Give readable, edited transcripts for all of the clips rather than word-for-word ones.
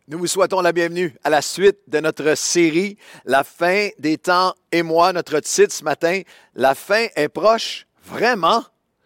Nous vous souhaitons la bienvenue à la suite de notre série « La fin des temps et moi ». Notre titre ce matin, « La fin est proche, vraiment ».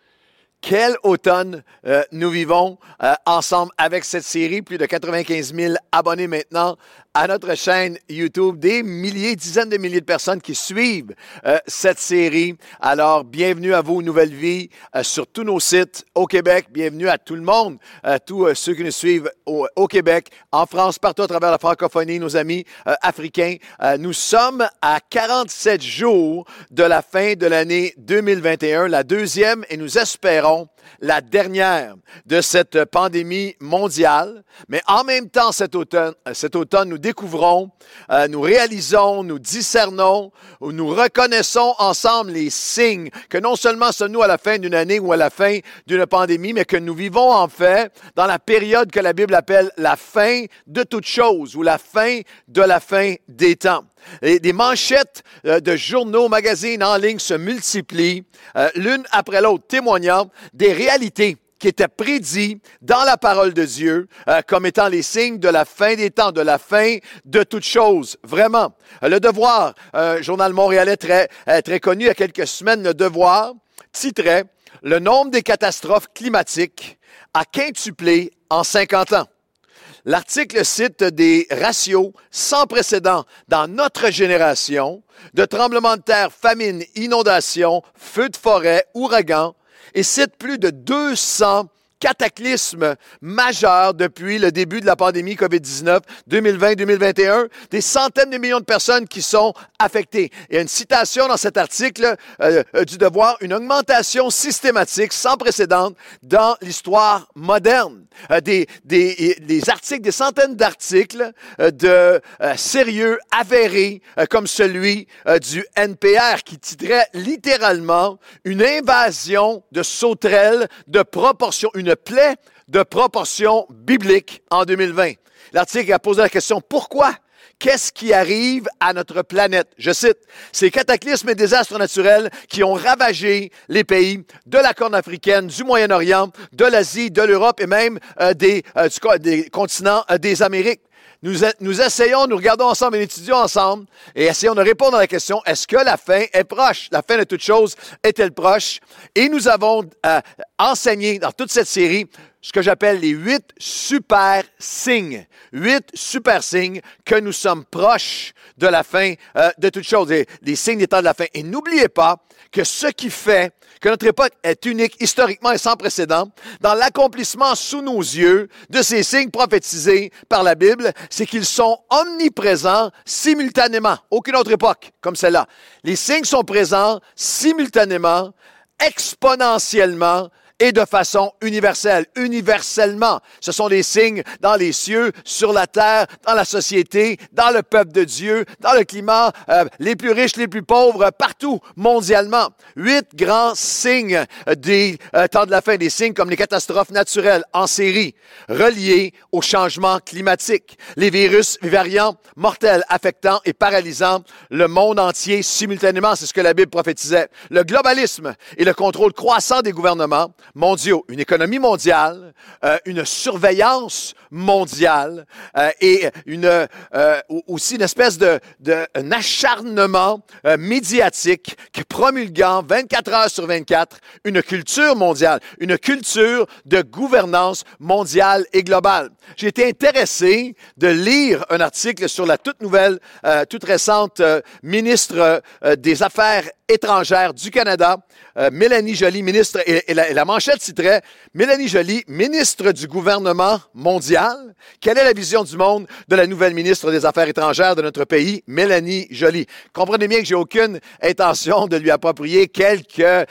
Quel automne nous vivons ensemble avec cette série. Plus de 95 000 abonnés maintenant à notre chaîne YouTube. Des milliers, dizaines de milliers de personnes qui suivent cette série. Alors, bienvenue à vous, Nouvelle Vie, sur tous nos sites au Québec. Bienvenue à tout le monde, tous ceux qui nous suivent au Québec, en France, partout à travers la francophonie, nos amis africains. Nous sommes à 47 jours de la fin de l'année 2021, la deuxième, et nous espérons la dernière de cette pandémie mondiale. Mais en même temps, cet automne, nous découvrons, nous réalisons, nous discernons, nous reconnaissons ensemble les signes que non seulement sommes-nous à la fin d'une année ou à la fin d'une pandémie, mais que nous vivons en fait dans la période que la Bible appelle la fin de toutes choses ou la fin de la fin des temps. Et des manchettes de journaux, magazines en ligne se multiplient, l'une après l'autre, témoignant des réalités qui étaient prédits dans la parole de Dieu comme étant les signes de la fin des temps, de la fin de toutes choses. Vraiment. Le Devoir, journal montréalais très connu il y a quelques semaines, Le Devoir titrait « Le nombre des catastrophes climatiques a quintuplé en 50 ans ». L'article cite des ratios sans précédent dans notre génération de tremblements de terre, famine, inondations, feux de forêt, ouragans et cite plus de 200 cataclysmes majeurs depuis le début de la pandémie COVID-19 2020-2021, des centaines de millions de personnes qui sont affectées. Il y a une citation dans cet article du Devoir, une augmentation systématique sans précédent dans l'histoire moderne. Des articles, des centaines d'articles de sérieux avérés comme celui du NPR qui titrait littéralement une invasion de sauterelles de proportions, une plaie de proportions bibliques en 2020. L'article a posé la question, pourquoi? Qu'est-ce qui arrive à notre planète? Je cite, ces cataclysmes et désastres naturels qui ont ravagé les pays de la Corne africaine, du Moyen-Orient, de l'Asie, de l'Europe et même des continents des Amériques. Nous essayons, nous regardons ensemble et étudions ensemble et essayons de répondre à la question, est-ce que la fin est proche? La fin de toute chose est-elle proche? Et nous avons enseigné dans toute cette série ce que j'appelle les 8 super signes. 8 super signes que nous sommes proches de la fin de toute chose, les signes des temps de la fin. Et n'oubliez pas que ce qui fait que notre époque est unique, historiquement et sans précédent, dans l'accomplissement sous nos yeux de ces signes prophétisés par la Bible, c'est qu'ils sont omniprésents simultanément. Aucune autre époque comme celle-là. Les signes sont présents simultanément, exponentiellement, et de façon universelle, universellement. Ce sont des signes dans les cieux, sur la terre, dans la société, dans le peuple de Dieu, dans le climat, les plus riches, les plus pauvres, partout, mondialement. 8 grands signes des temps de la fin, des signes comme les catastrophes naturelles en série, reliées au changement climatique, les virus, les variants mortels affectant et paralysant le monde entier simultanément, c'est ce que la Bible prophétisait. Le globalisme et le contrôle croissant des gouvernements mondiaux, une économie mondiale, une surveillance mondiale et aussi une espèce un acharnement médiatique qui promulguant 24 heures sur 24 une culture mondiale, une culture de gouvernance mondiale et globale. J'ai été intéressé de lire un article sur la toute nouvelle, toute récente ministre des Affaires étrangères du Canada, Mélanie Joly, ministre, et la manchette titrait « Mélanie Joly, ministre du gouvernement mondial. Quelle est la vision du monde de la nouvelle ministre des Affaires étrangères de notre pays, Mélanie Joly? » Comprenez bien que j'ai aucune intention de lui approprier quelques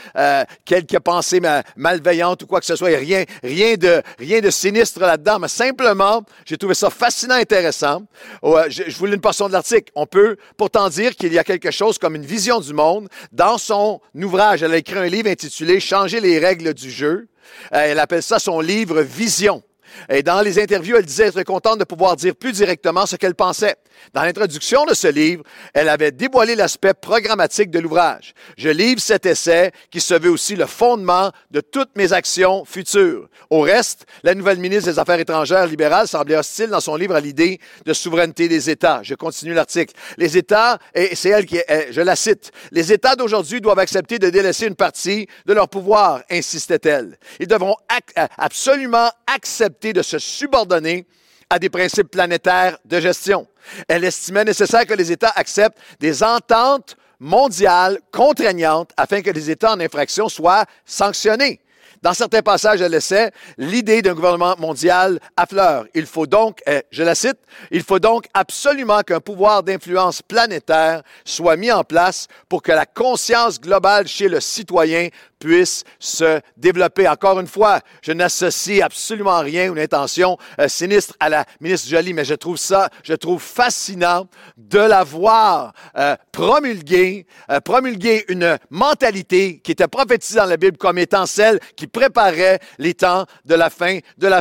pensées malveillantes ou quoi que ce soit. Il n'y a rien de sinistre là-dedans, mais simplement, j'ai trouvé ça fascinant, intéressant. Je vous lis une portion de l'article. On peut pourtant dire qu'il y a quelque chose comme une vision du monde. Dans son ouvrage, elle a écrit un livre intitulé « Changer les règles du jeu ». Elle appelle ça son livre « Vision ». Et dans les interviews, elle disait être contente de pouvoir dire plus directement ce qu'elle pensait. Dans l'introduction de ce livre, elle avait dévoilé l'aspect programmatique de l'ouvrage. Je livre cet essai qui se veut aussi le fondement de toutes mes actions futures. Au reste, la nouvelle ministre des Affaires étrangères libérale semblait hostile dans son livre à l'idée de souveraineté des États. Je continue l'article. Les États, et c'est elle qui, je la cite, les États d'aujourd'hui doivent accepter de délaisser une partie de leur pouvoir, insistait-elle. Ils devront absolument accepter de se subordonner à des principes planétaires de gestion. Elle estimait nécessaire que les États acceptent des ententes mondiales contraignantes afin que les États en infraction soient sanctionnés. Dans certains passages de l'essai, l'idée d'un gouvernement mondial affleure. Il faut donc, je la cite, il faut donc absolument qu'un pouvoir d'influence planétaire soit mis en place pour que la conscience globale chez le citoyen puisse se développer. Encore une fois, je n'associe absolument rien ou une intention sinistre à la ministre Joly, mais je trouve fascinant de la voir promulguer une mentalité qui était prophétisée dans la Bible comme étant celle qui préparait les temps de la fin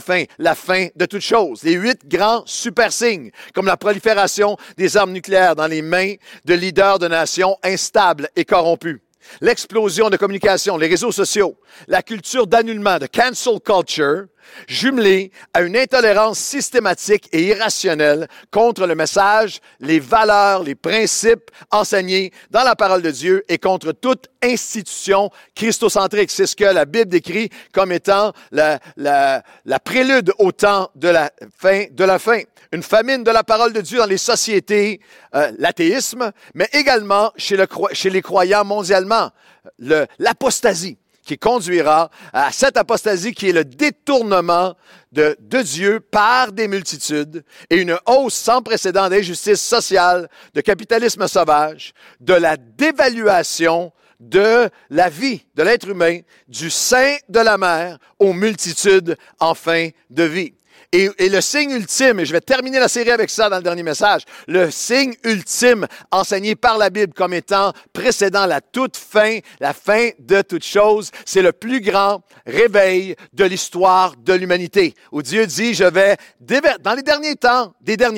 de toutes choses. Les 8 grands super signes, comme la prolifération des armes nucléaires dans les mains de leaders de nations instables et corrompus. L'explosion de communication, les réseaux sociaux, la culture d'annulement, de cancel culture, jumelée à une intolérance systématique et irrationnelle contre le message, les valeurs, les principes enseignés dans la parole de Dieu et contre toute institution christocentrique. C'est ce que la Bible décrit comme étant la prélude au temps de la fin. Une famine de la parole de Dieu dans les sociétés, l'athéisme, mais également chez les croyants mondialement, l'apostasie, qui conduira à cette apostasie qui est le détournement de Dieu par des multitudes et une hausse sans précédent d'injustice sociale, de capitalisme sauvage, de la dévaluation de la vie de l'être humain, du sein de la mer aux multitudes en fin de vie. Et le signe ultime, et je vais terminer la série avec ça dans le dernier message, le signe ultime enseigné par la Bible comme étant précédant la toute fin, la fin de toute chose, c'est le plus grand réveil de l'histoire de l'humanité, où Dieu dit, dans les derniers temps,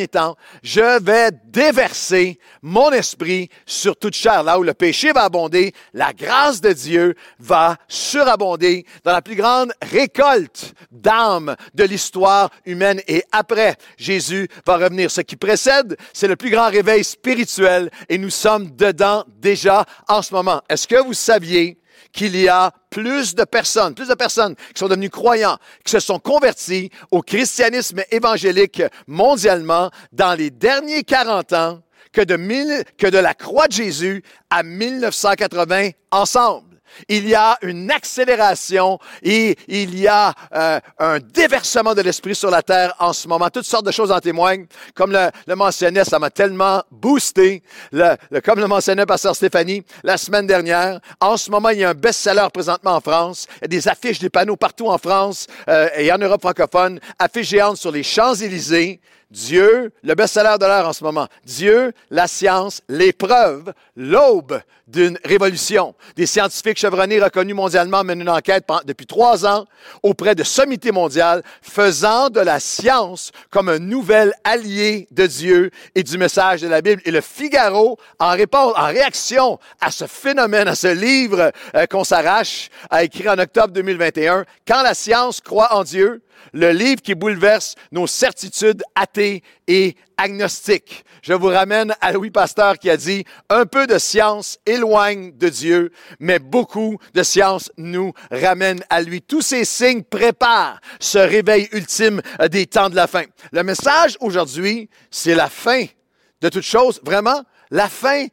je vais déverser mon esprit sur toute chair. Là où le péché va abonder, la grâce de Dieu va surabonder dans la plus grande récolte d'âmes de l'histoire humaine. Et après, Jésus va revenir. Ce qui précède, c'est le plus grand réveil spirituel et nous sommes dedans déjà en ce moment. Est-ce que vous saviez qu'il y a plus de personnes qui sont devenues croyants, qui se sont convertis au christianisme évangélique mondialement dans les derniers 40 ans que de la croix de Jésus à 1980 ensemble? Il y a une accélération et il y a un déversement de l'esprit sur la terre en ce moment. Toutes sortes de choses en témoignent. Comme le mentionnait, ça m'a tellement boosté. Comme le mentionnait Pasteur Stéphanie la semaine dernière. En ce moment, il y a un best-seller présentement en France. Il y a des affiches, des panneaux partout en France et en Europe francophone. Affiches géantes sur les Champs-Élysées. Dieu, le best-seller de l'heure en ce moment. Dieu, la science, l'épreuve, l'aube d'une révolution. Des scientifiques chevronnés reconnus mondialement mènent une enquête depuis 3 ans auprès de sommités mondiales, faisant de la science comme un nouvel allié de Dieu et du message de la Bible. Et le Figaro, en réaction à ce phénomène, à ce livre qu'on s'arrache, a écrit en octobre 2021, « Quand la science croit en Dieu », le livre qui bouleverse nos certitudes athées et agnostiques. Je vous ramène à Louis Pasteur qui a dit « Un peu de science éloigne de Dieu, mais beaucoup de science nous ramène à lui. » Tous ces signes préparent ce réveil ultime des temps de la fin. Le message aujourd'hui, c'est la fin de toute chose, vraiment, la fin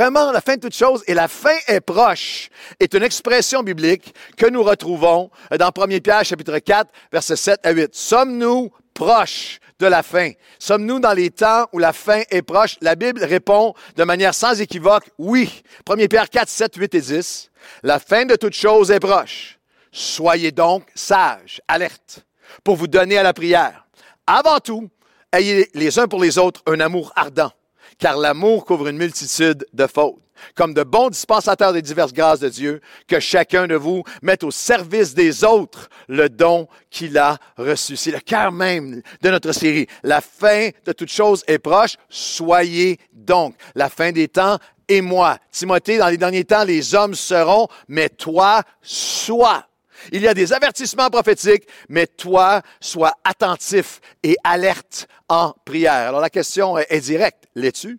de toute chose, et la fin est proche, est une expression biblique que nous retrouvons dans 1 Pierre, chapitre 4, versets 7 à 8. Sommes-nous proches de la fin? Sommes-nous dans les temps où la fin est proche? La Bible répond de manière sans équivoque, oui. 1 Pierre 4, 7, 8 et 10. La fin de toute chose est proche. Soyez donc sages, alertes, pour vous donner à la prière. Avant tout, ayez les uns pour les autres un amour ardent, car l'amour couvre une multitude de fautes. comme de bons dispensateurs des diverses grâces de Dieu, que chacun de vous mette au service des autres le don qu'il a reçu. C'est le cœur même de notre série. La fin de toute chose est proche. Soyez donc. La fin des temps est moi. Timothée, dans les derniers temps, les hommes seront, mais toi, sois. Il y a des avertissements prophétiques, mais toi, sois attentif et alerte en prière. Alors la question est directe. L'es-tu?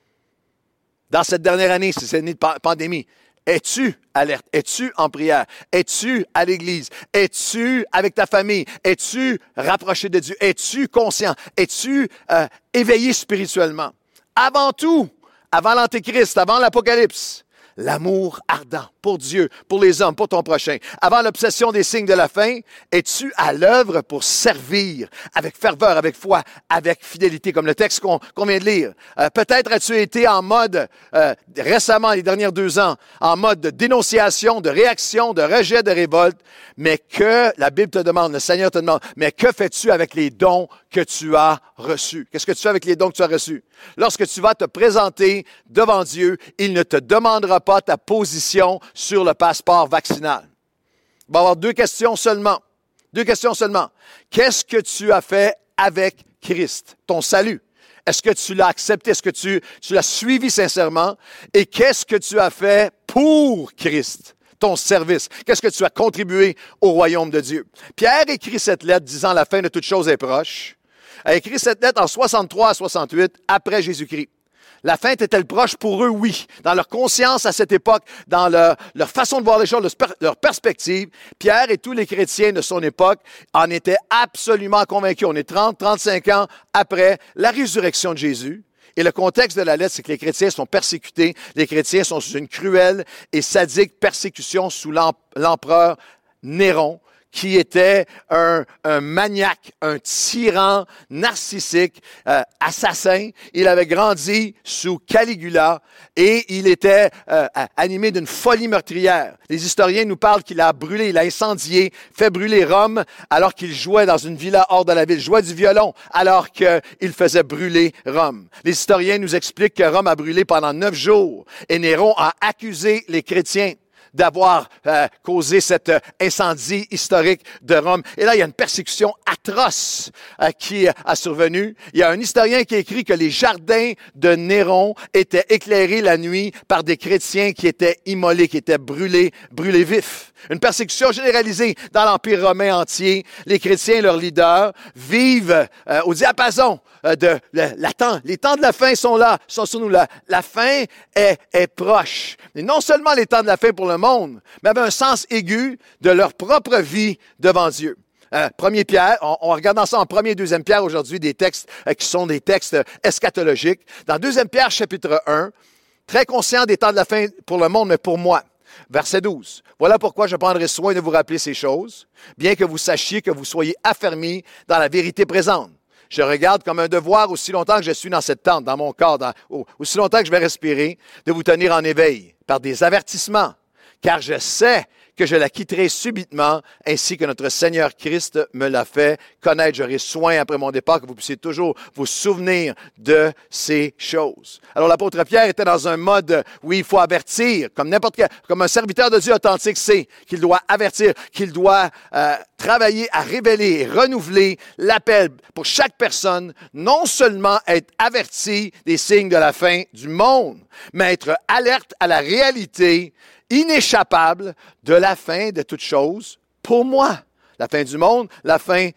Dans cette dernière année, c'est cette année de pandémie, es-tu alerte? Es-tu en prière? Es-tu à l'église? Es-tu avec ta famille? Es-tu rapproché de Dieu? Es-tu conscient? Es-tu éveillé spirituellement? Avant tout, avant l'Antéchrist, avant l'Apocalypse, l'amour ardent pour Dieu, pour les hommes, pour ton prochain. Avant l'obsession des signes de la fin, es-tu à l'œuvre pour servir avec ferveur, avec foi, avec fidélité, comme le texte qu'on vient de lire? Peut-être as-tu été en mode, récemment, les dernières 2 ans, en mode de dénonciation, de réaction, de rejet, de révolte, mais que la Bible te demande, le Seigneur te demande, mais que fais-tu avec les dons que tu as reçus? Qu'est-ce que tu fais avec les dons que tu as reçus? Lorsque tu vas te présenter devant Dieu, il ne te demandera pas ta position sur le passeport vaccinal. Il va y avoir 2 questions seulement. 2 questions seulement. Qu'est-ce que tu as fait avec Christ, ton salut? Est-ce que tu l'as accepté? Est-ce que tu l'as suivi sincèrement? Et qu'est-ce que tu as fait pour Christ, ton service? Qu'est-ce que tu as contribué au royaume de Dieu? Pierre écrit cette lettre disant la fin de toute chose est proche. Il a écrit cette lettre en 63 à 68 après Jésus-Christ. La fin était-elle proche pour eux? Oui. Dans leur conscience à cette époque, dans leur façon de voir les choses, leur perspective, Pierre et tous les chrétiens de son époque en étaient absolument convaincus. On est 35 ans après la résurrection de Jésus. Et le contexte de la lettre, c'est que les chrétiens sont persécutés. Les chrétiens sont sous une cruelle et sadique persécution sous l'empereur Néron, qui était un maniaque, un tyran narcissique, assassin. Il avait grandi sous Caligula et il était animé d'une folie meurtrière. Les historiens nous parlent qu'il a brûlé, il a incendié, fait brûler Rome alors qu'il jouait dans une villa hors de la ville, jouait du violon alors qu'il faisait brûler Rome. Les historiens nous expliquent que Rome a brûlé pendant 9 jours et Néron a accusé les chrétiens d'avoir causé cet incendie historique de Rome. Et là, il y a une persécution atroce qui a survenu. Il y a un historien qui a écrit que les jardins de Néron étaient éclairés la nuit par des chrétiens qui étaient immolés, qui étaient brûlés vifs. Une persécution généralisée dans l'Empire romain entier. Les chrétiens et leurs leaders vivent au diapason de la temps. Les temps de la fin sont là, sont sur nous. La fin est proche. Et non seulement les temps de la fin pour le monde, mais avec un sens aigu de leur propre vie devant Dieu. 1er Pierre, on regarde ça en 1er et 2e Pierre aujourd'hui, des textes qui sont des textes eschatologiques. Dans 2e Pierre, chapitre 1, très conscient des temps de la fin pour le monde, mais pour moi. Verset 12. Voilà pourquoi je prendrai soin de vous rappeler ces choses, bien que vous sachiez que vous soyez affermis dans la vérité présente. Je regarde comme un devoir aussi longtemps que je suis dans cette tente, dans mon corps, aussi longtemps que je vais respirer, de vous tenir en éveil par des avertissements, car je sais que je la quitterai subitement, ainsi que notre Seigneur Christ me l'a fait connaître. J'aurai soin après mon départ que vous puissiez toujours vous souvenir de ces choses. Alors l'apôtre Pierre était dans un mode où il faut avertir, comme un serviteur de Dieu authentique sait qu'il doit avertir, qu'il doit travailler à révéler et renouveler l'appel pour chaque personne, non seulement être averti des signes de la fin du monde, mais être alerte à la réalité inéchappable de la fin de toute chose pour moi. La fin du monde, la fin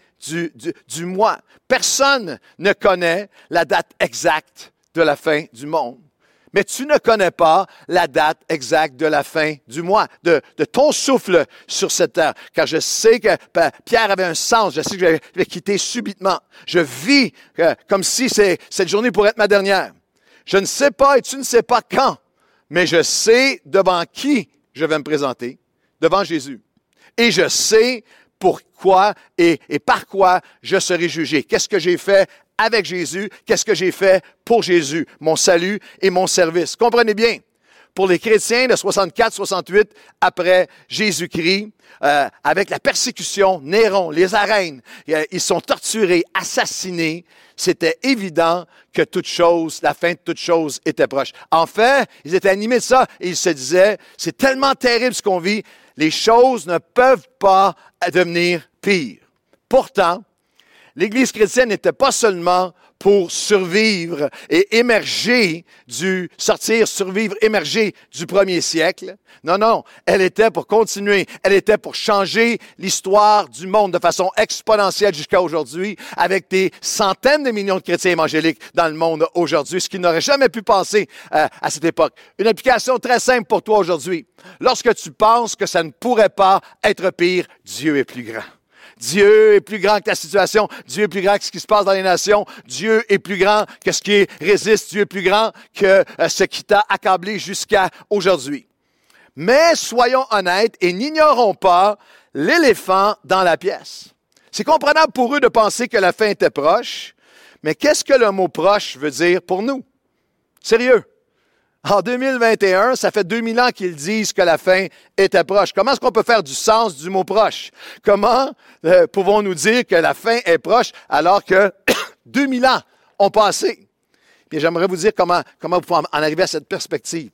du mois. Personne ne connaît la date exacte de la fin du monde. Mais tu ne connais pas la date exacte de la fin du mois, de ton souffle sur cette terre. Car je sais que Pierre avait un sens, je sais que je vais quitter subitement. Je vis comme si cette journée pourrait être ma dernière. Je ne sais pas et tu ne sais pas quand. Mais je sais devant qui je vais me présenter, devant Jésus. Et je sais pourquoi et par quoi je serai jugé. Qu'est-ce que j'ai fait avec Jésus? Qu'est-ce que j'ai fait pour Jésus? Mon salut et mon service. Comprenez bien, pour les chrétiens de 64-68 après Jésus-Christ, avec la persécution, Néron, les arènes, ils sont torturés, assassinés. C'était évident que la fin de toute chose était proche. En fait, ils étaient animés de ça et ils se disaient, c'est tellement terrible ce qu'on vit, les choses ne peuvent pas devenir pires. Pourtant, l'Église chrétienne n'était pas seulement pour survivre et émerger du premier siècle. Non, elle était pour continuer. Elle était pour changer l'histoire du monde de façon exponentielle jusqu'à aujourd'hui, avec des centaines de millions de chrétiens évangéliques dans le monde aujourd'hui, ce qu'ils n'auraient jamais pu penser à cette époque. Une application très simple pour toi aujourd'hui. Lorsque tu penses que ça ne pourrait pas être pire, Dieu est plus grand. Dieu est plus grand que la situation. Dieu est plus grand que ce qui se passe dans les nations. Dieu est plus grand que ce qui résiste. Dieu est plus grand que ce qui t'a accablé jusqu'à aujourd'hui. Mais soyons honnêtes et n'ignorons pas l'éléphant dans la pièce. C'est comprenable pour eux de penser que la fin était proche, mais qu'est-ce que le mot « proche » veut dire pour nous? Sérieux? En 2021, ça fait 2000 ans qu'ils disent que la fin était proche. Comment est-ce qu'on peut faire du sens du mot « proche »? Comment pouvons-nous dire que la fin est proche alors que 2000 ans ont passé? Bien, j'aimerais vous dire comment vous pouvez en arriver à cette perspective.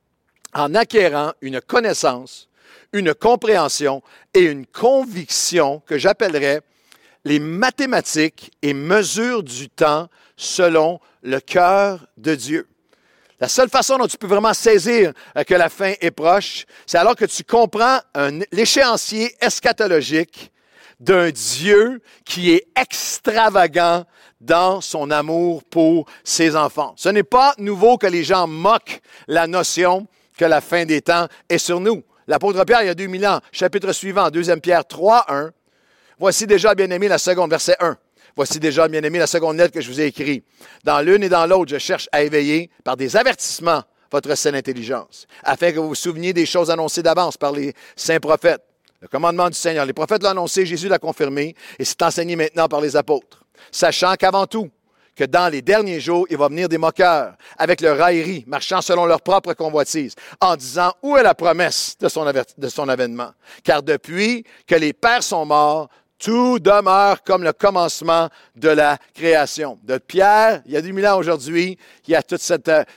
En acquérant une connaissance, une compréhension et une conviction que j'appellerais les mathématiques et mesures du temps selon le cœur de Dieu. La seule façon dont tu peux vraiment saisir que la fin est proche, c'est alors que tu comprends l'échéancier eschatologique d'un Dieu qui est extravagant dans son amour pour ses enfants. Ce n'est pas nouveau que les gens moquent la notion que la fin des temps est sur nous. L'apôtre Pierre, il y a 2000 ans, chapitre suivant, 2 Pierre 3, 1. Voici déjà, bien-aimé, la seconde, verset 1. Voici déjà, bien-aimé, la seconde lettre que je vous ai écrite. Dans l'une et dans l'autre, je cherche à éveiller par des avertissements votre saine intelligence, afin que vous vous souveniez des choses annoncées d'avance par les saints prophètes. Le commandement du Seigneur, les prophètes l'ont annoncé, Jésus l'a confirmé, et c'est enseigné maintenant par les apôtres. Sachant qu'avant tout, que dans les derniers jours, il va venir des moqueurs, avec leur raillerie, marchant selon leur propre convoitise, en disant, où est la promesse de son avènement? Car depuis que les pères sont morts, tout demeure comme le commencement de la création. De Pierre, il y a 2000 ans aujourd'hui, il y a toute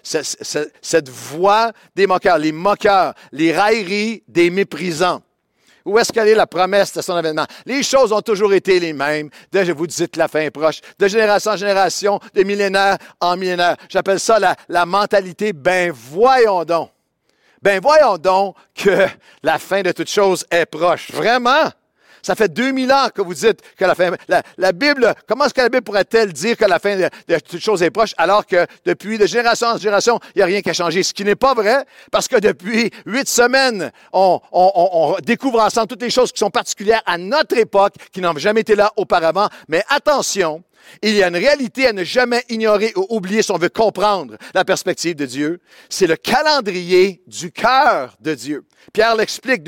cette voix des moqueurs, les railleries des méprisants. Où est-ce qu'elle est la promesse de son avènement? Les choses ont toujours été les mêmes. Je vous dis que la fin est proche. De génération en génération, de millénaire en millénaire. J'appelle ça la mentalité, voyons donc. Voyons donc que la fin de toute chose est proche. Vraiment? Ça fait 2000 ans que vous dites que la fin... La Bible, comment est-ce que la Bible pourrait-elle dire que la fin de toute chose est proche alors que depuis de génération en génération, il n'y a rien qui a changé? Ce qui n'est pas vrai, parce que depuis 8 semaines, on découvre ensemble toutes les choses qui sont particulières à notre époque, qui n'ont jamais été là auparavant. Mais attention, il y a une réalité à ne jamais ignorer ou oublier si on veut comprendre la perspective de Dieu. C'est le calendrier du cœur de Dieu. Pierre l'explique,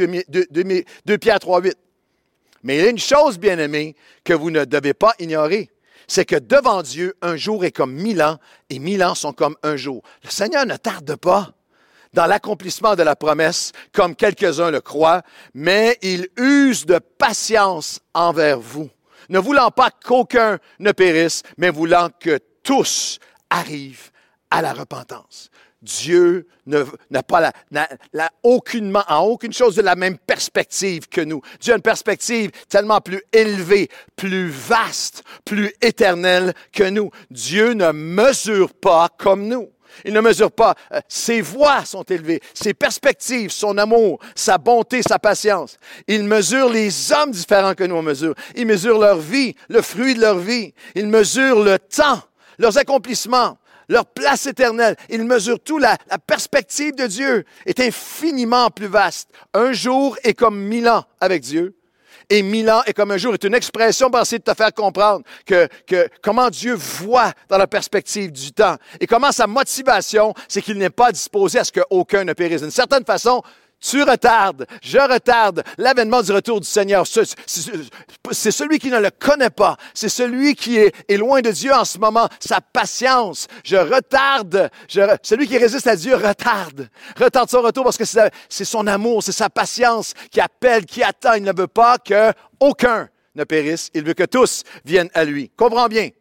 2 Pierre 3, 8. Mais il y a une chose, bien-aimés, que vous ne devez pas ignorer. C'est que devant Dieu, un jour est comme 1000 ans et 1000 ans sont comme un jour. Le Seigneur ne tarde pas dans l'accomplissement de la promesse, comme quelques-uns le croient, mais il use de patience envers vous, ne voulant pas qu'aucun ne périsse, mais voulant que tous arrivent à la repentance. Dieu n'a pas aucunement, en aucune chose de la même perspective que nous. Dieu a une perspective tellement plus élevée, plus vaste, plus éternelle que nous. Dieu ne mesure pas comme nous. Il ne mesure pas. Ses voies sont élevées, ses perspectives, son amour, sa bonté, sa patience. Il mesure les hommes différents que nous on mesure. Il mesure leur vie, le fruit de leur vie. Il mesure le temps, leurs accomplissements, leur place éternelle. Il mesure tout. La perspective de Dieu est infiniment plus vaste. Un jour est comme 1000 ans avec Dieu. Et 1000 ans est comme un jour est une expression pour essayer de te faire comprendre que comment Dieu voit dans la perspective du temps. Et comment sa motivation, c'est qu'il n'est pas disposé à ce qu'aucun ne périsse. D'une certaine façon, Tu retardes, je retarde l'avènement du retour du Seigneur. C'est celui qui ne le connaît pas. C'est celui qui est loin de Dieu en ce moment. Sa patience. Je retarde. Celui qui résiste à Dieu retarde son retour parce que c'est son amour, c'est sa patience qui appelle, qui attend. Il ne veut pas qu'aucun ne périsse. Il veut que tous viennent à lui. Comprends bien.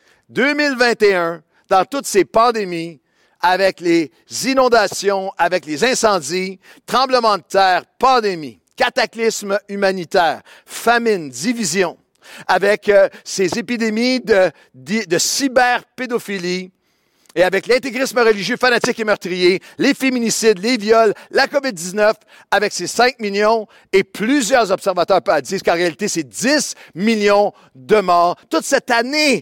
2021, dans toutes ces pandémies, avec les inondations, avec les incendies, tremblements de terre, pandémie, cataclysmes humanitaires, famine, division, avec ces épidémies de cyberpédophilie, et avec l'intégrisme religieux fanatique et meurtrier, les féminicides, les viols, la COVID-19, avec ses 5 millions, et plusieurs observateurs disent qu'en réalité, c'est 10 millions de morts. Toute cette année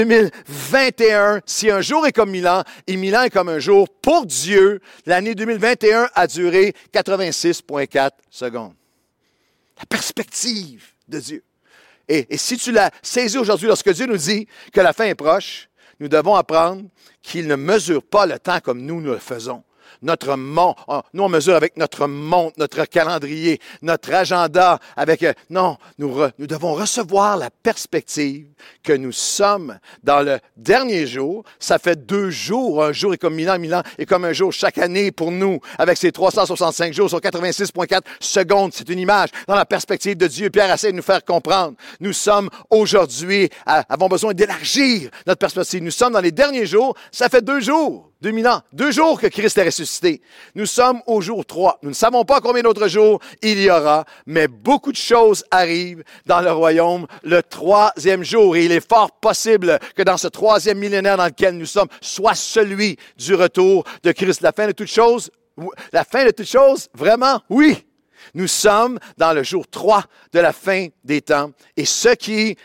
2021, si un jour est comme 1000 ans, et 1000 ans est comme un jour, pour Dieu, l'année 2021 a duré 86,4 secondes. La perspective de Dieu. Et si tu l'as saisi aujourd'hui, lorsque Dieu nous dit que la fin est proche, nous devons apprendre qu'il ne mesure pas le temps comme nous le faisons. Nous on mesure avec notre montre, notre calendrier, notre agenda. Nous devons recevoir la perspective que nous sommes dans le dernier jour. Ça fait 2 jours. Un jour est comme 1000 ans est comme un jour chaque année pour nous. Avec ses 365 jours sur 86,4 secondes. C'est une image dans la perspective de Dieu. Pierre essaie de nous faire comprendre. Nous sommes aujourd'hui, avons besoin d'élargir notre perspective. Nous sommes dans les derniers jours. Ça fait 2 jours. 2000 ans, 2 jours que Christ est ressuscité. Nous sommes au jour 3. Nous ne savons pas combien d'autres jours il y aura, mais beaucoup de choses arrivent dans le royaume le 3e jour. Et il est fort possible que dans ce 3e millénaire dans lequel nous sommes, soit celui du retour de Christ. La fin de toute chose, vraiment, oui. Nous sommes dans le jour 3 de la fin des temps. Et ce qui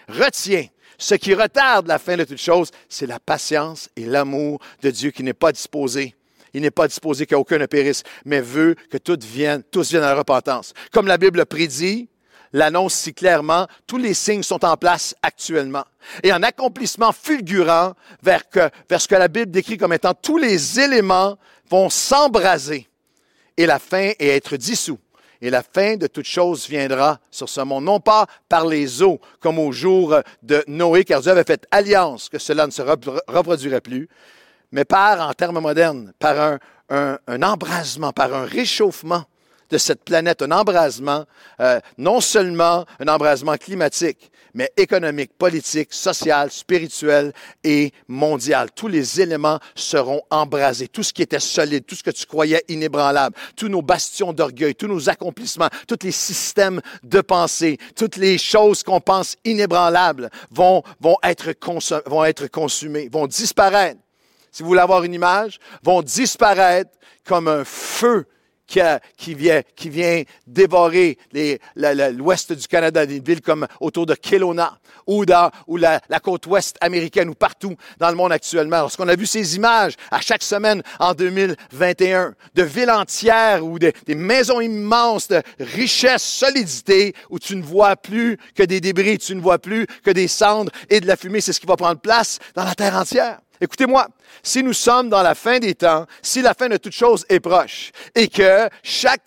retarde la fin de toutes choses, c'est la patience et l'amour de Dieu qui n'est pas disposé. Il n'est pas disposé qu'aucun ne périsse, mais veut que tous viennent à la repentance. Comme la Bible prédit, l'annonce si clairement, tous les signes sont en place actuellement. Et en accomplissement fulgurant vers ce que la Bible décrit comme étant tous les éléments vont s'embraser et la fin est être dissous. Et la fin de toute chose viendra sur ce monde, non pas par les eaux, comme au jour de Noé, car Dieu avait fait alliance que cela ne se reproduirait plus, mais en termes modernes, par un embrasement, par un réchauffement de cette planète, un embrasement, non seulement un embrasement climatique, mais économique, politique, social, spirituel et mondial. Tous les éléments seront embrasés. Tout ce qui était solide, tout ce que tu croyais inébranlable, tous nos bastions d'orgueil, tous nos accomplissements, tous les systèmes de pensée, toutes les choses qu'on pense inébranlables vont être consumées, vont disparaître. Si vous voulez avoir une image, vont disparaître comme un feu qui vient dévorer l'ouest du Canada, des villes comme autour de Kelowna ou la côte ouest américaine ou partout dans le monde actuellement. Lorsqu'on a vu ces images à chaque semaine en 2021 de villes entières ou des maisons immenses de richesse, solidité, où tu ne vois plus que des débris, tu ne vois plus que des cendres et de la fumée, c'est ce qui va prendre place dans la terre entière. Écoutez-moi, si nous sommes dans la fin des temps, si la fin de toute chose est proche et que chaque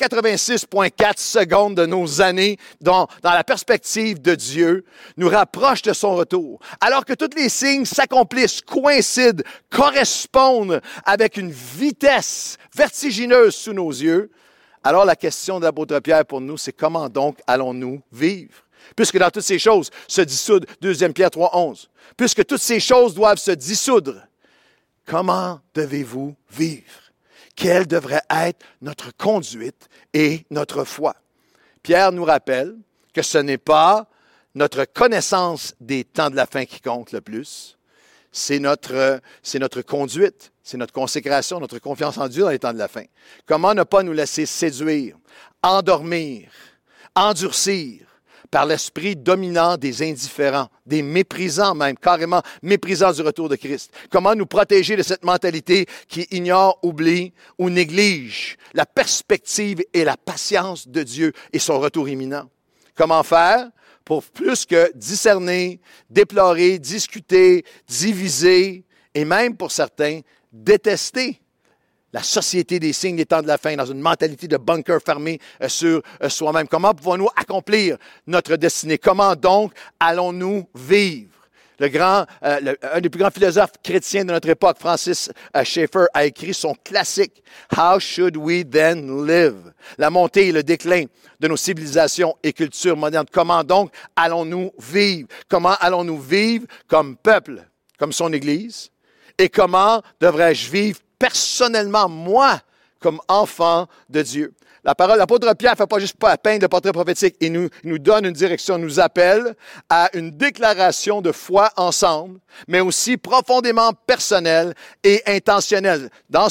86,4 secondes de nos années dans la perspective de Dieu nous rapproche de son retour, alors que tous les signes s'accomplissent, coïncident, correspondent avec une vitesse vertigineuse sous nos yeux, alors la question de l'apôtre Pierre pour nous, c'est comment donc allons-nous vivre? Puisque dans toutes ces choses se dissoudent, 2 Pierre 3,11. Puisque toutes ces choses doivent se dissoudre, comment devez-vous vivre? Quelle devrait être notre conduite et notre foi? Pierre nous rappelle que ce n'est pas notre connaissance des temps de la fin qui compte le plus, c'est notre conduite, c'est notre consécration, notre confiance en Dieu dans les temps de la fin. Comment ne pas nous laisser séduire, endormir, endurcir, par l'esprit dominant des indifférents, des méprisants même, carrément méprisants du retour de Christ. Comment nous protéger de cette mentalité qui ignore, oublie ou néglige la perspective et la patience de Dieu et son retour imminent? Comment faire pour plus que discerner, déplorer, discuter, diviser et même pour certains, détester la société des signes des temps de la fin, dans une mentalité de bunker fermé sur soi-même. Comment pouvons-nous accomplir notre destinée? Comment donc allons-nous vivre? Un des plus grands philosophes chrétiens de notre époque, Francis Schaeffer, a écrit son classique « How should we then live ?» La montée et le déclin de nos civilisations et cultures modernes. Comment donc allons-nous vivre? Comment allons-nous vivre comme peuple, comme son Église? Et comment devrais-je vivre personnellement, moi, comme enfant de Dieu? La parole, l'apôtre Pierre ne fait pas juste peindre le portrait prophétique. Il nous donne une direction, nous appelle à une déclaration de foi ensemble, mais aussi profondément personnelle et intentionnelle. Dans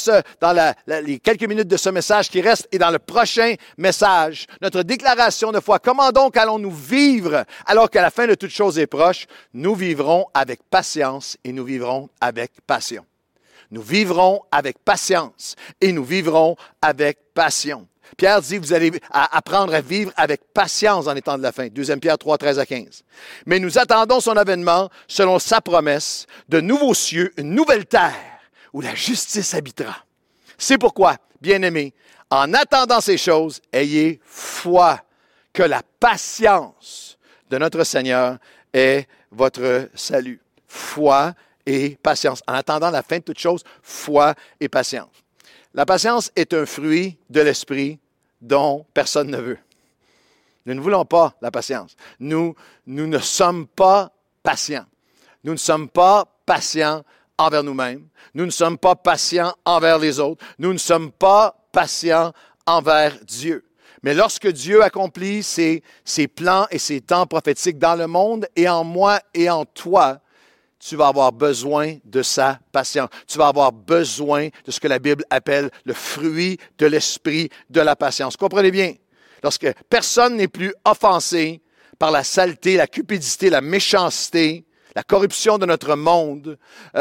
les quelques minutes de ce message qui reste et dans le prochain message, notre déclaration de foi, comment donc allons-nous vivre alors que la fin de toute chose est proche? Nous vivrons avec patience et nous vivrons avec passion. Nous vivrons avec patience et nous vivrons avec passion. Pierre dit, vous allez apprendre à vivre avec patience dans les temps de la fin. 2 Pierre 3, 13 à 15. Mais nous attendons son avènement selon sa promesse, de nouveaux cieux, une nouvelle terre où la justice habitera. C'est pourquoi, bien-aimés, en attendant ces choses, ayez foi que la patience de notre Seigneur est votre salut. Foi et patience. En attendant la fin de toutes choses, foi et patience. La patience est un fruit de l'esprit dont personne ne veut. Nous ne voulons pas la patience. Nous ne sommes pas patients. Nous ne sommes pas patients envers nous-mêmes. Nous ne sommes pas patients envers les autres. Nous ne sommes pas patients envers Dieu. Mais lorsque Dieu accomplit ses plans et ses temps prophétiques dans le monde et en moi et en toi, tu vas avoir besoin de sa patience. Tu vas avoir besoin de ce que la Bible appelle le fruit de l'esprit de la patience. Comprenez bien, lorsque personne n'est plus offensé par la saleté, la cupidité, la méchanceté, la corruption de notre monde,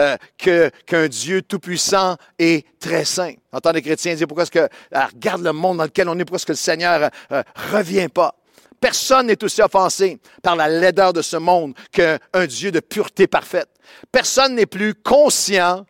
qu'un Dieu tout-puissant et très saint. J'entends des chrétiens dire, pourquoi est-ce que, regarde le monde dans lequel on est, pourquoi est-ce que le Seigneur revient pas? Personne n'est aussi offensé par la laideur de ce monde qu'un Dieu de pureté parfaite. Personne n'est plus conscient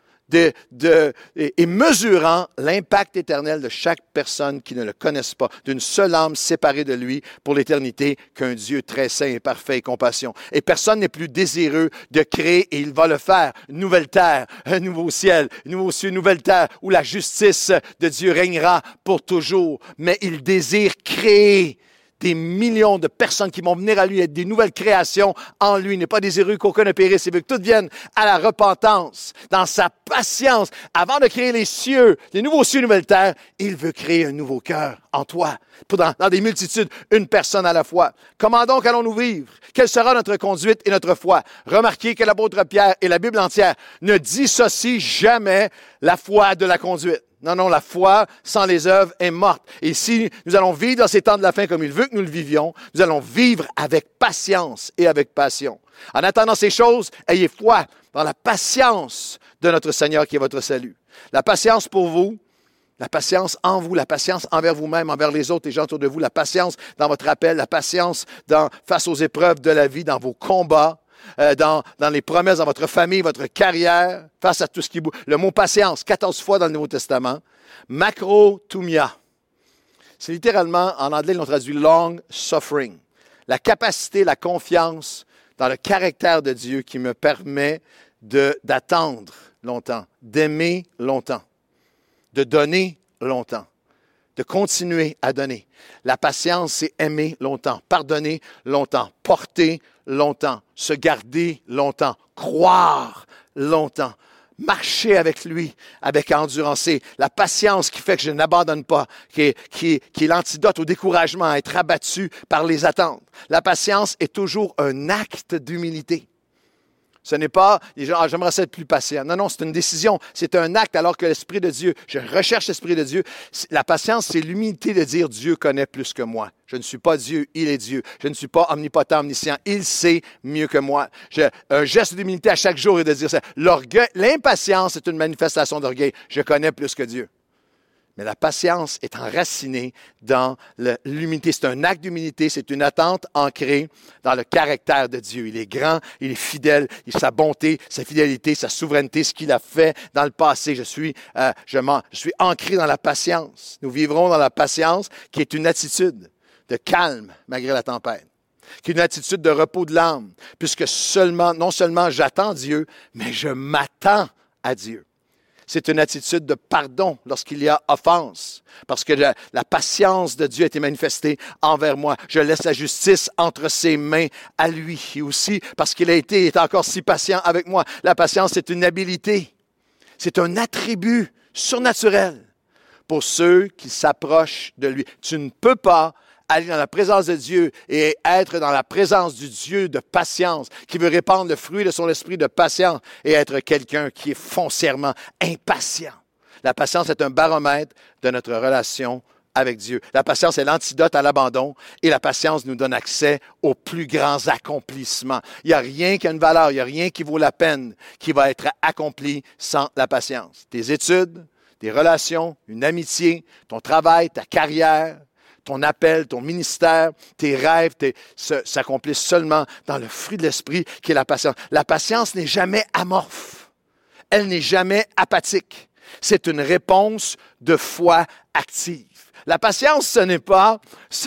et mesurant l'impact éternel de chaque personne qui ne le connaisse pas, d'une seule âme séparée de lui pour l'éternité qu'un Dieu très saint et parfait et compassion. Et personne n'est plus désireux de créer, et il va le faire, une nouvelle terre, un nouveau ciel, un nouveau ciel, une nouvelle terre où la justice de Dieu régnera pour toujours. Mais il désire créer des millions de personnes qui vont venir à lui, être des nouvelles créations en lui. Il n'est pas désireux qu'aucun ne périsse, il veut que tout vienne à la repentance. Dans sa patience, avant de créer les cieux, les nouveaux cieux, nouvelles terres, il veut créer un nouveau cœur en toi, dans des multitudes, une personne à la fois. Comment donc allons-nous vivre? Quelle sera notre conduite et notre foi? Remarquez que l'apôtre Pierre et la Bible entière ne dissocient jamais la foi de la conduite. Non, la foi sans les œuvres est morte. Et si nous allons vivre dans ces temps de la fin comme il veut que nous le vivions, nous allons vivre avec patience et avec passion. En attendant ces choses, ayez foi dans la patience de notre Seigneur qui est votre salut. La patience pour vous, la patience en vous, la patience envers vous-même, envers les autres, les gens autour de vous, la patience dans votre appel, la patience face aux épreuves de la vie, dans vos combats, dans les promesses, dans votre famille, votre carrière, face à tout ce qui bouge. Le mot patience, 14 fois dans le Nouveau Testament. Macrothumia. C'est littéralement, en anglais, ils l'ont traduit long suffering. La capacité, la confiance dans le caractère de Dieu qui me permet d'attendre longtemps, d'aimer longtemps, de donner longtemps, de continuer à donner. La patience, c'est aimer longtemps, pardonner longtemps, porter longtemps, se garder longtemps, croire longtemps, marcher avec lui, avec endurance. C'est la patience qui fait que je n'abandonne pas, qui est l'antidote au découragement, à être abattu par les attentes. La patience est toujours un acte d'humilité. Ce n'est pas, j'aimerais être plus patient. Non, c'est une décision, c'est un acte alors que l'Esprit de Dieu, je recherche l'Esprit de Dieu. La patience, c'est l'humilité de dire Dieu connaît plus que moi. Je ne suis pas Dieu, il est Dieu. Je ne suis pas omnipotent, omniscient, il sait mieux que moi. Un geste d'humilité à chaque jour est de dire ça. L'impatience est une manifestation d'orgueil. Je connais plus que Dieu. Mais la patience est enracinée dans l'humilité. C'est un acte d'humilité, c'est une attente ancrée dans le caractère de Dieu. Il est grand, il est fidèle, sa bonté, sa fidélité, sa souveraineté, ce qu'il a fait dans le passé. Je suis ancré dans la patience. Nous vivrons dans la patience qui est une attitude de calme malgré la tempête, qui est une attitude de repos de l'âme, puisque non seulement j'attends Dieu, mais je m'attends à Dieu. C'est une attitude de pardon lorsqu'il y a offense, parce que la patience de Dieu a été manifestée envers moi. Je laisse la justice entre ses mains à lui. Et aussi parce qu'il est encore si patient avec moi. La patience, c'est une habilité. C'est un attribut surnaturel pour ceux qui s'approchent de lui. Tu ne peux pas aller dans la présence de Dieu et être dans la présence du Dieu de patience, qui veut répandre le fruit de son esprit de patience et être quelqu'un qui est foncièrement impatient. La patience est un baromètre de notre relation avec Dieu. La patience est l'antidote à l'abandon et la patience nous donne accès aux plus grands accomplissements. Il n'y a rien qui a une valeur, il n'y a rien qui vaut la peine qui va être accompli sans la patience. Tes études, tes relations, une amitié, ton travail, ta carrière, ton appel, ton ministère, tes rêves s'accomplissent seulement dans le fruit de l'esprit qui est la patience. La patience n'est jamais amorphe. Elle n'est jamais apathique. C'est une réponse de foi active. La patience, ce n'est pas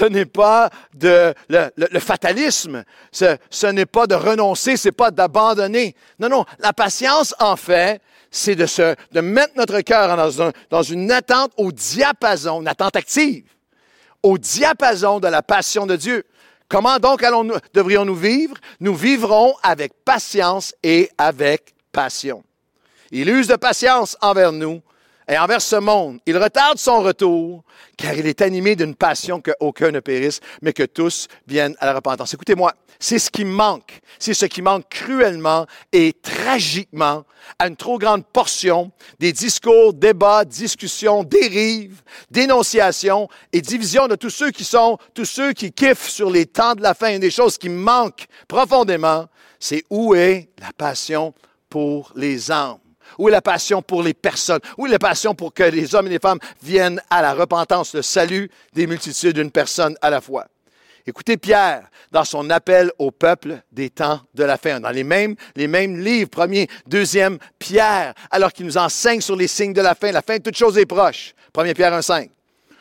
le fatalisme. Ce n'est pas de renoncer, c'est pas d'abandonner. Non. La patience, en fait, c'est de mettre notre cœur dans une attente au diapason, une attente active, au diapason de la passion de Dieu. Comment donc devrions-nous vivre? Nous vivrons avec patience et avec passion. Il use de patience envers nous et envers ce monde. Il retarde son retour, car il est animé d'une passion qu'aucun ne périsse, mais que tous viennent à la repentance. Écoutez-moi, c'est ce qui manque. C'est ce qui manque cruellement et tragiquement à une trop grande portion des discours, débats, discussions, dérives, dénonciations et divisions de tous ceux qui kiffent sur les temps de la fin. Une des choses qui manquent profondément, c'est où est la passion pour les âmes? Où est la passion pour les personnes? Où est la passion pour que les hommes et les femmes viennent à la repentance, le salut des multitudes d'une personne à la fois? Écoutez Pierre dans son appel au peuple des temps de la fin. Dans les mêmes livres, 1er, 2e Pierre, alors qu'il nous enseigne sur les signes de la fin de toute chose est proche. 1 Pierre 1,5.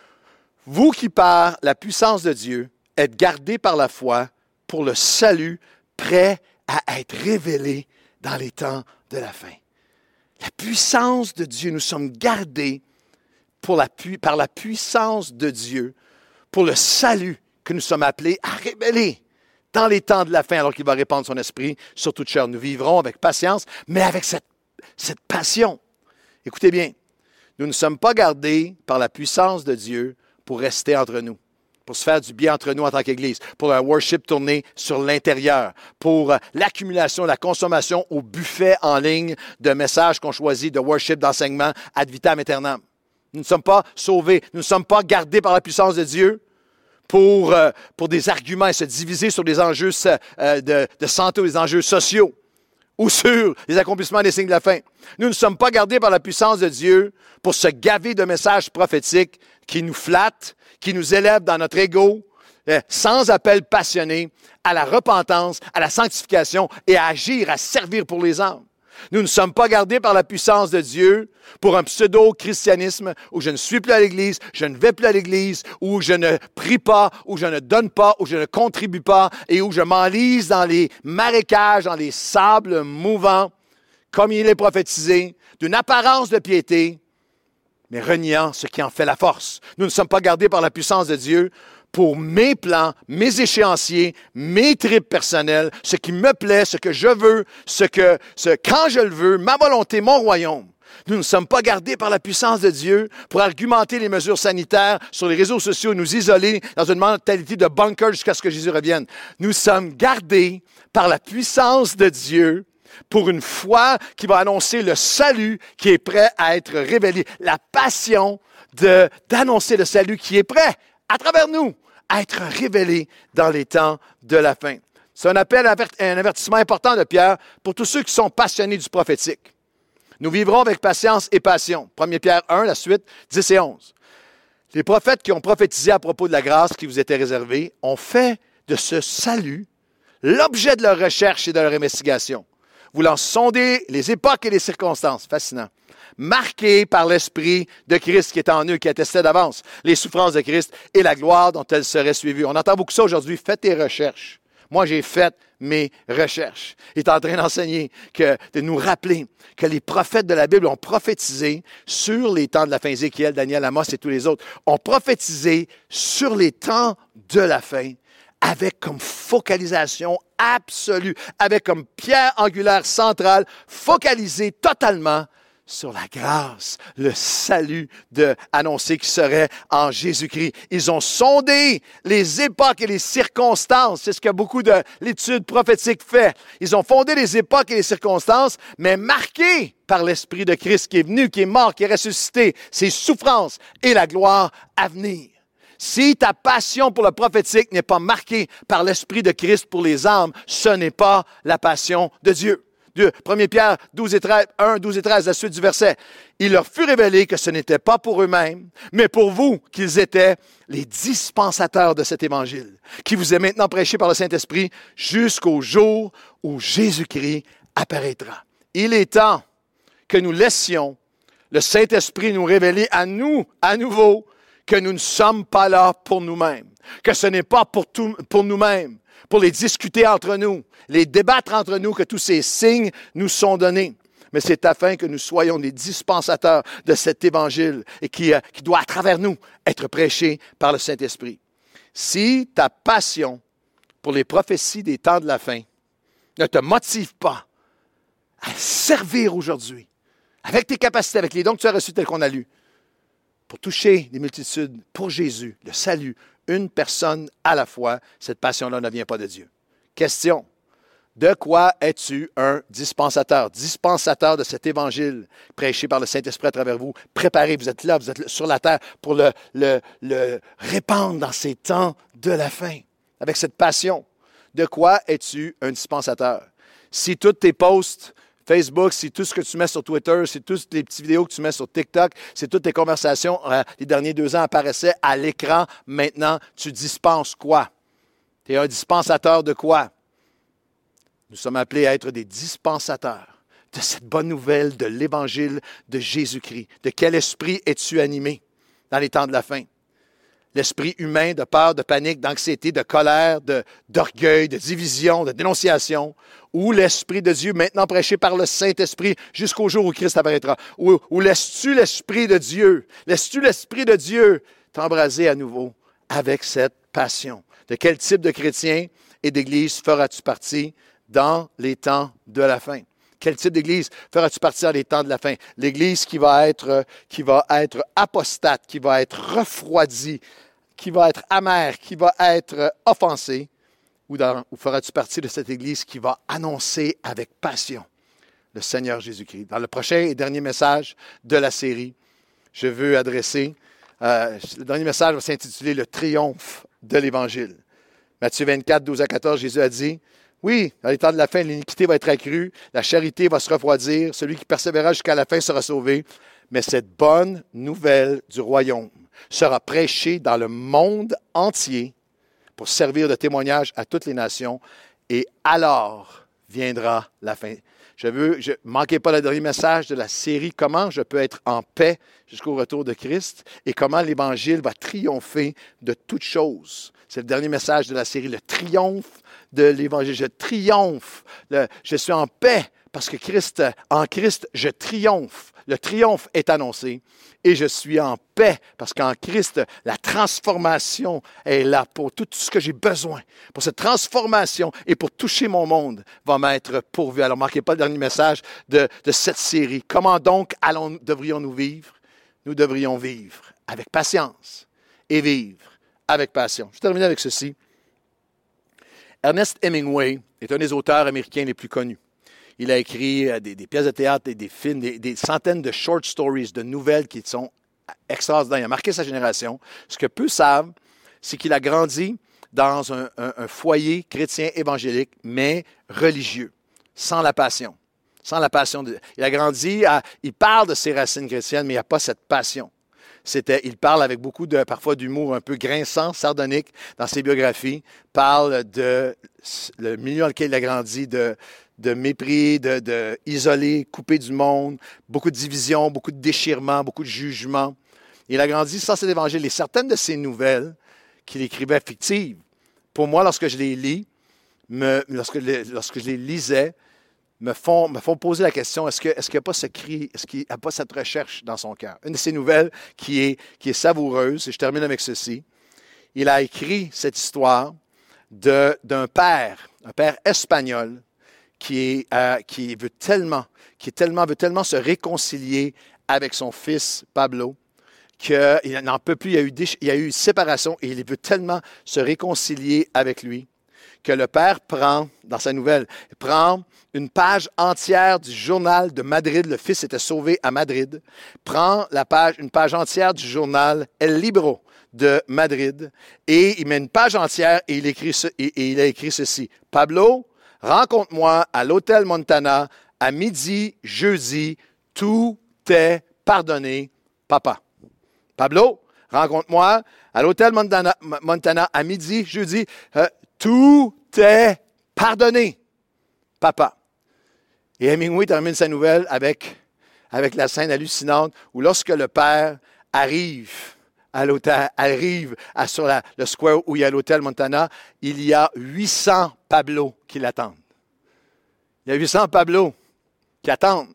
Vous qui par la puissance de Dieu êtes gardés par la foi pour le salut prêt à être révélé dans les temps de la fin. La puissance de Dieu, nous sommes gardés par la puissance de Dieu pour le salut que nous sommes appelés à révéler dans les temps de la fin, alors qu'il va répandre son esprit sur toute chair. Nous vivrons avec patience, mais avec cette passion. Écoutez bien, nous ne sommes pas gardés par la puissance de Dieu pour rester entre nous, pour se faire du bien entre nous en tant qu'Église, pour un worship tourné sur l'intérieur, pour l'accumulation, la consommation au buffet en ligne de messages qu'on choisit, de worship, d'enseignement ad vitam aeternam. Nous ne sommes pas sauvés, nous ne sommes pas gardés par la puissance de Dieu pour des arguments et se diviser sur des enjeux de santé ou des enjeux sociaux ou sur les accomplissements des signes de la fin. Nous ne sommes pas gardés par la puissance de Dieu pour se gaver de messages prophétiques qui nous flattent, qui nous élèvent dans notre ego, sans appel passionné à la repentance, à la sanctification et à agir, à servir pour les âmes. Nous ne sommes pas gardés par la puissance de Dieu pour un pseudo-christianisme où je ne suis plus à l'Église, je ne vais plus à l'Église, où je ne prie pas, où je ne donne pas, où je ne contribue pas et où je m'enlise dans les marécages, dans les sables mouvants, comme il est prophétisé, d'une apparence de piété, mais reniant ce qui en fait la force. Nous ne sommes pas gardés par la puissance de Dieu pour mes plans, mes échéanciers, mes tripes personnelles, ce qui me plaît, ce que je veux, quand je le veux, ma volonté, mon royaume. Nous ne sommes pas gardés par la puissance de Dieu pour argumenter les mesures sanitaires sur les réseaux sociaux et nous isoler dans une mentalité de bunker jusqu'à ce que Jésus revienne. Nous sommes gardés par la puissance de Dieu pour une foi qui va annoncer le salut qui est prêt à être révélé. La passion d'annoncer le salut qui est prêt à travers nous, à être révélé dans les temps de la fin. C'est un appel, un avertissement important de Pierre pour tous ceux qui sont passionnés du prophétique. Nous vivrons avec patience et passion. 1 Pierre 1, la suite, 10 et 11. Les prophètes qui ont prophétisé à propos de la grâce qui vous était réservée ont fait de ce salut l'objet de leur recherche et de leur investigation, voulant sonder les époques et les circonstances. Fascinant. Marqués par l'Esprit de Christ qui est en eux, qui attestait d'avance les souffrances de Christ et la gloire dont elles seraient suivies. On entend beaucoup ça aujourd'hui. Faites tes recherches. Moi, j'ai fait mes recherches. Il est en train d'enseigner, de nous rappeler que les prophètes de la Bible ont prophétisé sur les temps de la fin. Ézéchiel, Daniel, Amos et tous les autres ont prophétisé sur les temps de la fin avec comme focalisation absolue, avec comme pierre angulaire centrale, focalisée totalement sur la grâce, le salut annoncé qui serait en Jésus-Christ. Ils ont sondé les époques et les circonstances. C'est ce que beaucoup de l'étude prophétique fait. Ils ont fondé les époques et les circonstances, mais marqués par l'Esprit de Christ qui est venu, qui est mort, qui est ressuscité, ses souffrances et la gloire à venir. Si ta passion pour le prophétique n'est pas marquée par l'Esprit de Christ pour les âmes, ce n'est pas la passion de Dieu. 1 Pierre 12 et 13, 1, 12 et 13, la suite du verset. Il leur fut révélé que ce n'était pas pour eux-mêmes, mais pour vous qu'ils étaient les dispensateurs de cet évangile, qui vous est maintenant prêché par le Saint-Esprit jusqu'au jour où Jésus-Christ apparaîtra. Il est temps que nous laissions le Saint-Esprit nous révéler à nous, à nouveau, que nous ne sommes pas là pour nous-mêmes, que ce n'est pas pour nous-mêmes, pour les discuter entre nous, les débattre entre nous, que tous ces signes nous sont donnés. Mais c'est afin que nous soyons des dispensateurs de cet évangile et qui doit, à travers nous, être prêché par le Saint-Esprit. Si ta passion pour les prophéties des temps de la fin ne te motive pas à servir aujourd'hui, avec tes capacités, avec les dons que tu as reçus tels qu'on a lus, pour toucher les multitudes, pour Jésus, le salut, une personne à la fois, cette passion-là ne vient pas de Dieu. Question. De quoi es-tu un dispensateur? Dispensateur de cet évangile prêché par le Saint-Esprit à travers vous. Préparez, vous êtes là sur la terre pour le répandre dans ces temps de la fin, avec cette passion. De quoi es-tu un dispensateur? Si tous tes posts Facebook, si tout ce que tu mets sur Twitter, si toutes les petites vidéos que tu mets sur TikTok, si toutes tes conversations les derniers 2 ans apparaissaient à l'écran, maintenant, tu dispenses quoi? Tu es un dispensateur de quoi? Nous sommes appelés à être des dispensateurs de cette bonne nouvelle de l'Évangile de Jésus-Christ. De quel esprit es-tu animé dans les temps de la fin? L'esprit humain de peur, de panique, d'anxiété, de colère, d'orgueil, de division, de dénonciation, ou l'Esprit de Dieu maintenant prêché par le Saint-Esprit jusqu'au jour où Christ apparaîtra? Ou laisses-tu l'Esprit de Dieu, t'embraser à nouveau avec cette passion? De quel type de chrétien et d'église feras-tu partie dans les temps de la fin? Quel type d'église feras-tu partie dans les temps de la fin? L'église qui va être apostate, qui va être refroidie, qui va être amère, qui va être offensée, ou feras-tu partie de cette église qui va annoncer avec passion le Seigneur Jésus-Christ? Dans le prochain et dernier message de la série, je veux adresser, le dernier message va s'intituler « Le triomphe de l'Évangile ». Matthieu 24, 12 à 14, Jésus a dit, « Oui, dans les temps de la fin, l'iniquité va être accrue, la charité va se refroidir, celui qui persévérera jusqu'à la fin sera sauvé. Mais cette bonne nouvelle du royaume sera prêchée dans le monde entier pour servir de témoignage à toutes les nations, et alors viendra la fin. » Manquez pas le dernier message de la série, comment je peux être en paix jusqu'au retour de Christ et comment l'Évangile va triompher de toutes choses. C'est le dernier message de la série, le triomphe de l'Évangile. Je triomphe, je suis en paix parce que en Christ, je triomphe. Le triomphe est annoncé et je suis en paix parce qu'en Christ, la transformation est là pour tout ce que j'ai besoin. Pour cette transformation et pour toucher mon monde va m'être pourvu. Alors, ne manquez pas le dernier message de cette série. Comment donc devrions-nous vivre? Nous devrions vivre avec patience et vivre avec passion. Je termine avec ceci. Ernest Hemingway est un des auteurs américains les plus connus. Il a écrit des pièces de théâtre, des films, des centaines de short stories, de nouvelles qui sont extraordinaires. Il a marqué sa génération. Ce que peu savent, c'est qu'il a grandi dans un foyer chrétien évangélique, mais religieux, sans la passion, Sans la passion de Dieu. Il a grandi, il parle de ses racines chrétiennes, mais il n'y a pas cette passion. Il parle avec beaucoup parfois d'humour un peu grinçant, sardonique dans ses biographies, parle de le milieu dans lequel il a grandi, de mépris, de isolé, coupé du monde, beaucoup de divisions, beaucoup de déchirements, beaucoup de jugements. Il a grandi sans cet évangile. Et certaines de ces nouvelles qu'il écrivait fictives, pour moi, lorsque je les lis, lorsque je les lisais, me font poser la question, est-ce qu'il n'y a pas ce cri, est-ce qu'il n'y a pas cette recherche dans son cœur? Une de ces nouvelles qui est savoureuse, et je termine avec ceci. Il a écrit cette histoire d'un père, un père espagnol, qui veut tellement se réconcilier avec son fils Pablo, qu'il n'en peut plus, il y a eu séparation, et il veut tellement se réconcilier avec lui, que le père prend, dans sa nouvelle, une page entière du journal de Madrid. Le fils était sauvé à Madrid. Prend une page entière du journal El Libro de Madrid et il met une page entière et il a écrit ceci. Pablo, rencontre-moi à l'hôtel Montana à midi, jeudi. Tout est pardonné, papa. Pablo, rencontre-moi à l'hôtel Montana à midi, jeudi. Tout est pardonné, papa. Et Hemingway termine sa nouvelle avec la scène hallucinante où lorsque le père arrive à l'hôtel, sur le square où il y a l'hôtel Montana, il y a 800 Pablo qui l'attendent. Il y a 800 Pablo qui attendent,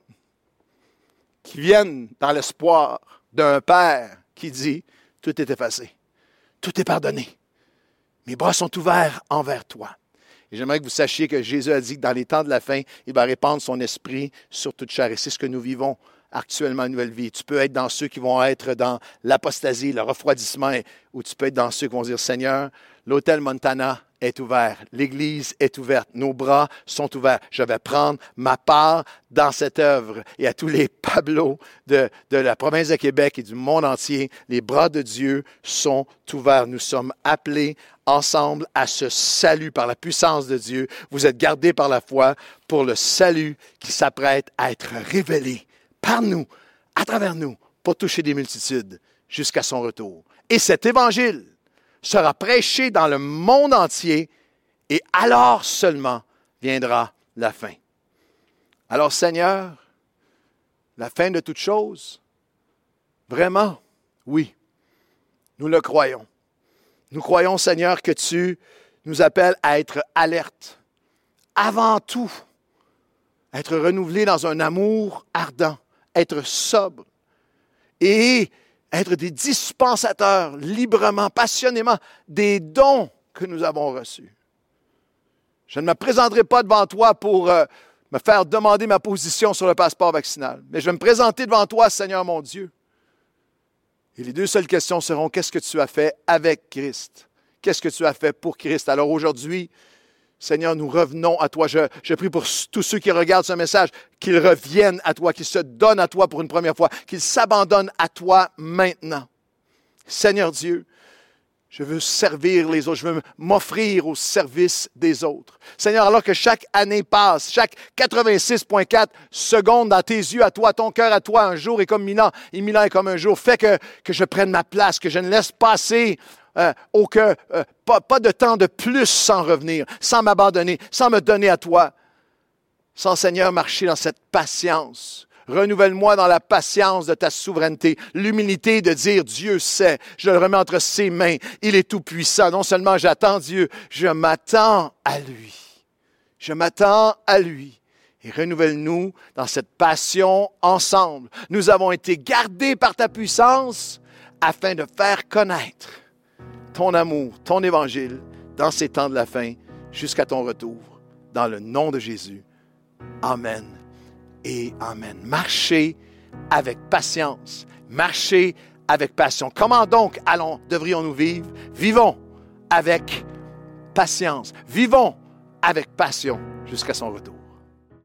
qui viennent dans l'espoir d'un père qui dit « Tout est effacé, tout est pardonné. Mes bras sont ouverts envers toi. » Et j'aimerais que vous sachiez que Jésus a dit que dans les temps de la fin, il va répandre son esprit sur toute chair. Et c'est ce que nous vivons actuellement, une nouvelle vie. Tu peux être dans ceux qui vont être dans l'apostasie, le refroidissement, ou tu peux être dans ceux qui vont dire, Seigneur, l'hôtel Montana est ouvert, l'Église est ouverte, nos bras sont ouverts. Je vais prendre ma part dans cette œuvre. Et à tous les Pablos de la province de Québec et du monde entier, les bras de Dieu sont ouverts. Nous sommes appelés ensemble à ce salut par la puissance de Dieu. Vous êtes gardés par la foi pour le salut qui s'apprête à être révélé par nous, à travers nous, pour toucher des multitudes jusqu'à son retour. Et cet évangile sera prêché dans le monde entier et alors seulement viendra la fin. Alors Seigneur, la fin de toute chose, vraiment, oui, nous le croyons. Nous croyons, Seigneur, que tu nous appelles à être alertes, avant tout, être renouvelés dans un amour ardent, être sobres et être des dispensateurs librement, passionnément des dons que nous avons reçus. Je ne me présenterai pas devant toi pour me faire demander ma position sur le passeport vaccinal, mais je vais me présenter devant toi, Seigneur mon Dieu. Et les deux seules questions seront, qu'est-ce que tu as fait avec Christ? Qu'est-ce que tu as fait pour Christ? Alors aujourd'hui, Seigneur, nous revenons à toi. Je prie pour tous ceux qui regardent ce message, qu'ils reviennent à toi, qu'ils se donnent à toi pour une première fois, qu'ils s'abandonnent à toi maintenant. Seigneur Dieu, je veux servir les autres, je veux m'offrir au service des autres. Seigneur, alors que chaque année passe, chaque 86,4 secondes dans tes yeux, à toi, ton cœur à toi, un jour est comme 1000 ans, et 1000 ans est comme un jour. Fais que je prenne ma place, que je ne laisse passer pas de temps de plus sans revenir, sans m'abandonner, sans me donner à toi, sans, Seigneur, marcher dans cette patience. Renouvelle-moi dans la patience de ta souveraineté, l'humilité de dire Dieu sait, je le remets entre ses mains, il est tout puissant. Non seulement j'attends Dieu, je m'attends à lui. Je m'attends à lui. Et renouvelle-nous dans cette passion ensemble. Nous avons été gardés par ta puissance afin de faire connaître ton amour, ton évangile, dans ces temps de la fin, jusqu'à ton retour, dans le nom de Jésus. Amen et amen. Marchez avec patience, marchez avec passion. Comment donc devrions-nous vivre? Vivons avec patience, vivons avec passion jusqu'à son retour.